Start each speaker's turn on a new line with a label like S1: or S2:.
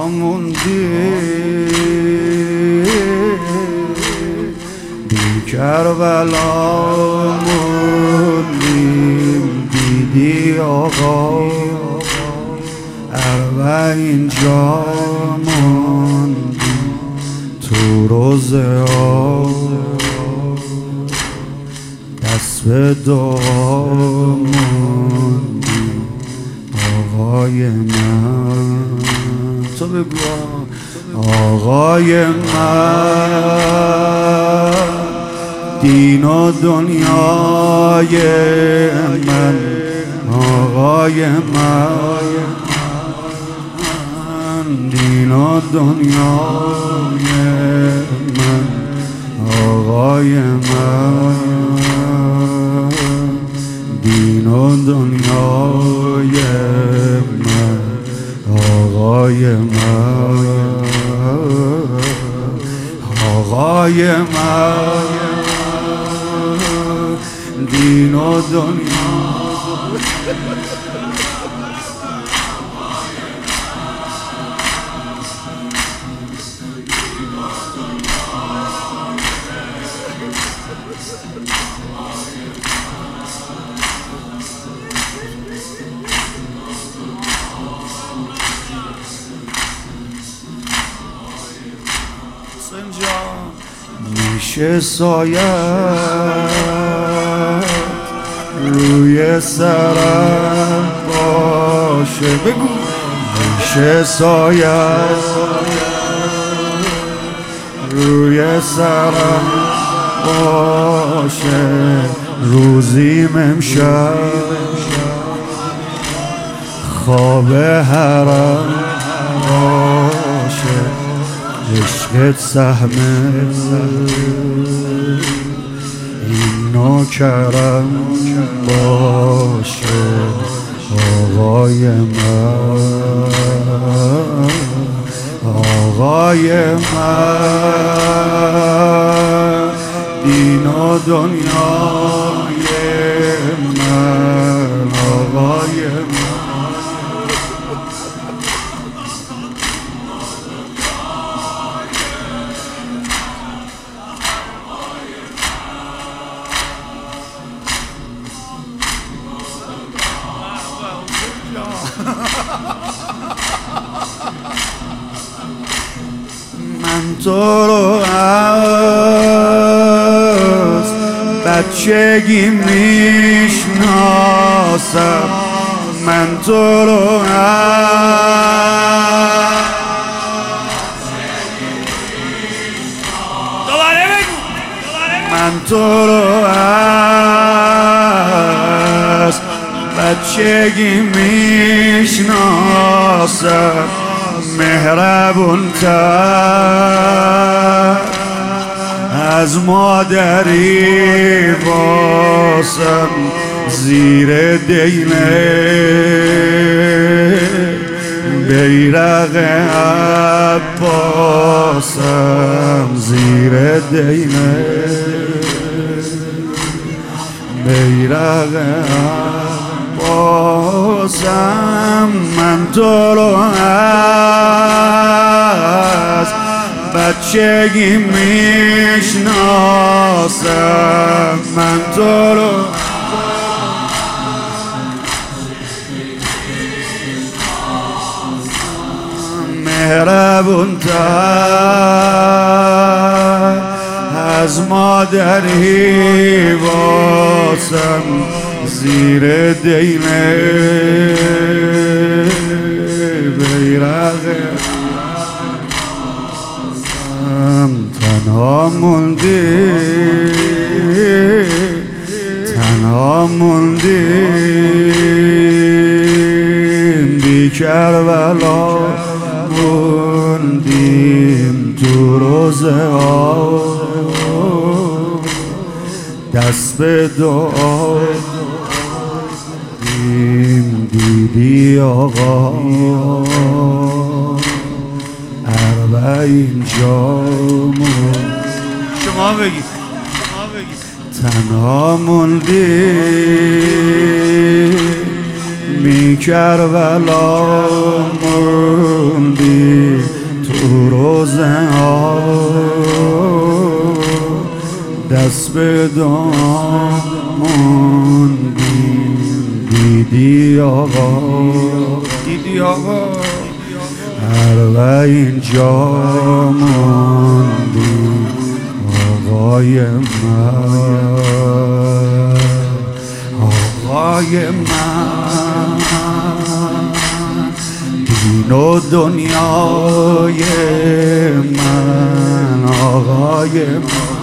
S1: موندیم بی کربلا موندیم دیدی آقا اربعین جا موندیم تو روزه ها دست به دعا موندیم آقای من تو بگو آقای من دین و دنیای من آقای من دین و دنیای من آقای من دین و دنیای من آقای من آقای من دین و دنیا میشه سایت روی سرم باشه بگو میشه سایت روی سرم باشه روزیم امشب خواب حرم باشه عشقت سهمه این نوکرم باشه آقای من آقای من دین و دنیای من آقای من من تو رو از بچگی میشناسم من تو رو من تو رو از بچگی میشناسم مهربون تر از مادری واسم زیر دینه بیرق عباسم زیر دینه بیرق عباسم من تو رو از بچگی میشناسم من تو رو مهربون تر از مادری واسم زیر دینه بیرق تنها موندیم بی کربلا موندیم تو روزه ها دست به دعا دیدی آقا اربعین جامون شما بگید تنها موندی بی کربلا موندی دست به دامان دیدی آقا، دیدی آقا هر اینجا ماندی آقای من، آقای من، دین و دنیای من، آقای من.